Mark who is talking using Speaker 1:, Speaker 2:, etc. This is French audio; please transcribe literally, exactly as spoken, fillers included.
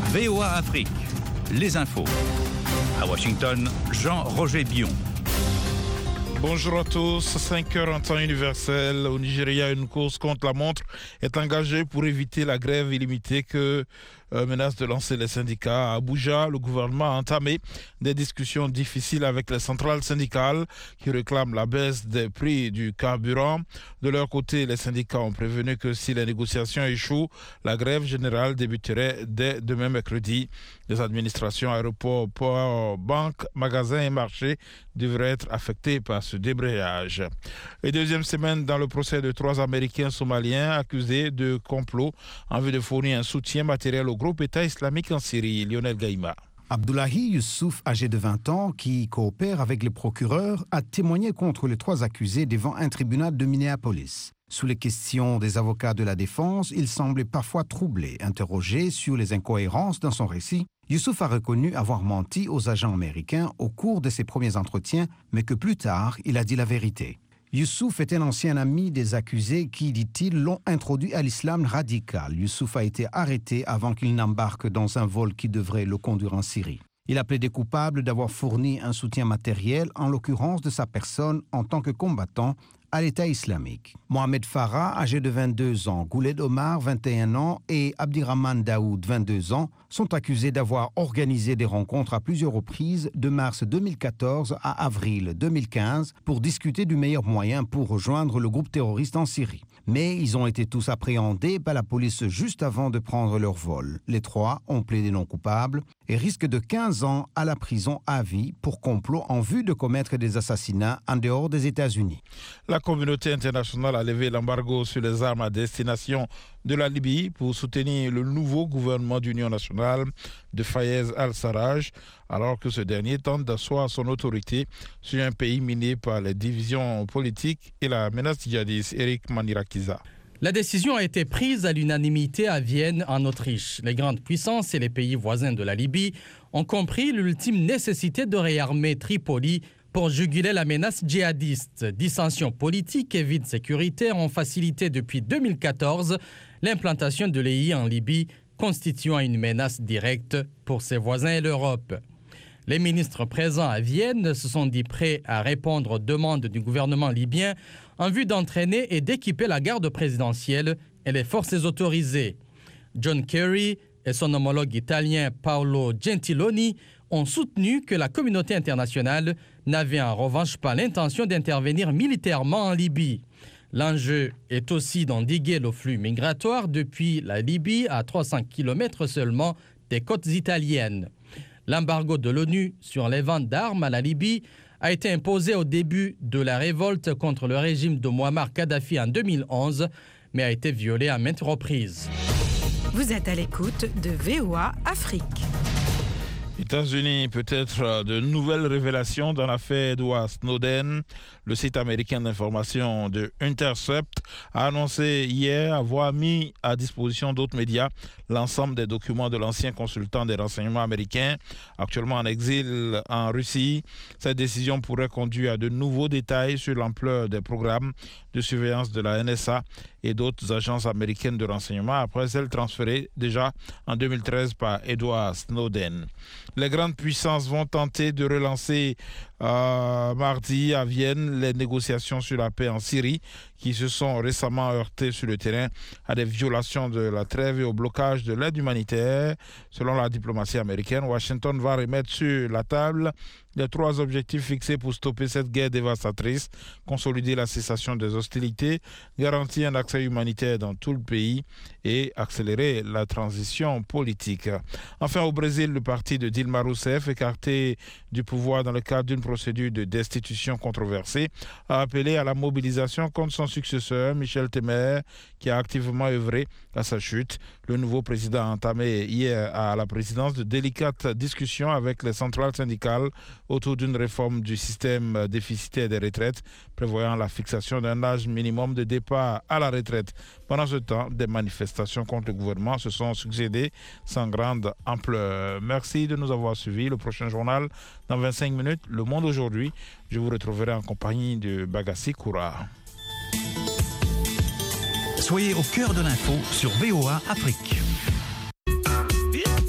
Speaker 1: V O A Afrique, les infos. À Washington, Jean-Roger Bion.
Speaker 2: Bonjour à tous, cinq heures en temps universel. Au Nigeria, une course contre la montre est engagée pour éviter la grève illimitée que euh, menace de lancer les syndicats. À Abuja, le gouvernement a entamé des discussions difficiles avec les centrales syndicales qui réclament la baisse des prix du carburant. De leur côté, les syndicats ont prévenu que si les négociations échouent, la grève générale débuterait dès demain mercredi. Les administrations, aéroports, ports, banques, magasins et marchés devraient être affectés par ce débrayage. Et deuxième semaine dans le procès de trois Américains somaliens accusés de complot en vue de fournir un soutien matériel au groupe État islamique en Syrie. Lionel Gaïma.
Speaker 3: Abdullahi Youssouf, âgé de vingt ans, qui coopère avec le procureur, a témoigné contre les trois accusés devant un tribunal de Minneapolis. Sous les questions des avocats de la défense, il semblait parfois troublé. Interrogé sur les incohérences dans son récit, Youssouf a reconnu avoir menti aux agents américains au cours de ses premiers entretiens, mais que plus tard, il a dit la vérité. Youssouf est un ancien ami des accusés qui, dit-il, l'ont introduit à l'islam radical. Youssouf a été arrêté avant qu'il n'embarque dans un vol qui devrait le conduire en Syrie. Il a plaidé coupable d'avoir fourni un soutien matériel, en l'occurrence de sa personne en tant que combattant, à l'État islamique. Mohamed Farah, âgé de vingt-deux ans, Gouled Omar, vingt et un ans, et Abdirahman Daoud, vingt-deux ans, sont accusés d'avoir organisé des rencontres à plusieurs reprises de mars deux mille quatorze à avril deux mille quinze pour discuter du meilleur moyen pour rejoindre le groupe terroriste en Syrie. Mais ils ont été tous appréhendés par la police juste avant de prendre leur vol. Les trois ont plaidé non coupables et risquent de quinze ans à la prison à vie pour complot en vue de commettre des assassinats en dehors des États-Unis.
Speaker 2: La communauté internationale a levé l'embargo sur les armes à destination de la Libye pour soutenir le nouveau gouvernement d'union nationale de Fayez al-Sarraj, alors que ce dernier tente d'asseoir son autorité sur un pays miné par les divisions politiques et la menace djihadiste. Eric Manirakiza.
Speaker 4: La décision a été prise à l'unanimité à Vienne, en Autriche. Les grandes puissances et les pays voisins de la Libye ont compris l'ultime nécessité de réarmer Tripoli pour juguler la menace djihadiste. Dissensions politiques et vides sécuritaires ont facilité depuis deux mille quatorze l'implantation de l'E I en Libye, constituant une menace directe pour ses voisins et l'Europe. Les ministres présents à Vienne se sont dit prêts à répondre aux demandes du gouvernement libyen en vue d'entraîner et d'équiper la garde présidentielle et les forces autorisées. John Kerry et son homologue italien Paolo Gentiloni ont soutenu que la communauté internationale n'avait en revanche pas l'intention d'intervenir militairement en Libye. L'enjeu est aussi d'endiguer le flux migratoire depuis la Libye à trois cents kilomètres seulement des côtes italiennes. L'embargo de l'ONU sur les ventes d'armes à la Libye a été imposé au début de la révolte contre le régime de Mouammar Kadhafi en deux mille onze, mais a été violé à maintes reprises.
Speaker 5: Vous êtes à l'écoute de V O A Afrique.
Speaker 2: États-Unis, peut-être de nouvelles révélations dans l'affaire Edward Snowden. Le site américain d'information de Intercept a annoncé hier avoir mis à disposition d'autres médias l'ensemble des documents de l'ancien consultant des renseignements américains, actuellement en exil en Russie. Cette décision pourrait conduire à de nouveaux détails sur l'ampleur des programmes de surveillance de la N S A et d'autres agences américaines de renseignement après celles transférées déjà en deux mille treize par Edward Snowden. Les grandes puissances vont tenter de relancer euh, mardi à Vienne les négociations sur la paix en Syrie qui se sont récemment heurtées sur le terrain à des violations de la trêve et au blocage de l'aide humanitaire. Selon la diplomatie américaine, Washington va remettre sur la table les trois objectifs fixés pour stopper cette guerre dévastatrice: consolider la cessation des hostilités, garantir un accès humanitaire dans tout le pays et accélérer la transition politique. Enfin, au Brésil, le parti de Dilma Rousseff, écarté du pouvoir dans le cadre d'une procédure de destitution controversée, a appelé à la mobilisation contre son successeur, Michel Temer, qui a activement œuvré à sa chute. Le nouveau président a entamé hier à la présidence de délicates discussions avec les centrales syndicales autour d'une réforme du système déficitaire des retraites, prévoyant la fixation d'un âge minimum de départ à la retraite. Pendant ce temps, des manifestations contre le gouvernement se sont succédées sans grande ampleur. Merci de nous avoir suivis. Le prochain journal, dans vingt-cinq minutes, Le Monde aujourd'hui. Je vous retrouverai en compagnie de Bagassi Koura.
Speaker 1: Soyez au cœur de l'info sur V O A Afrique.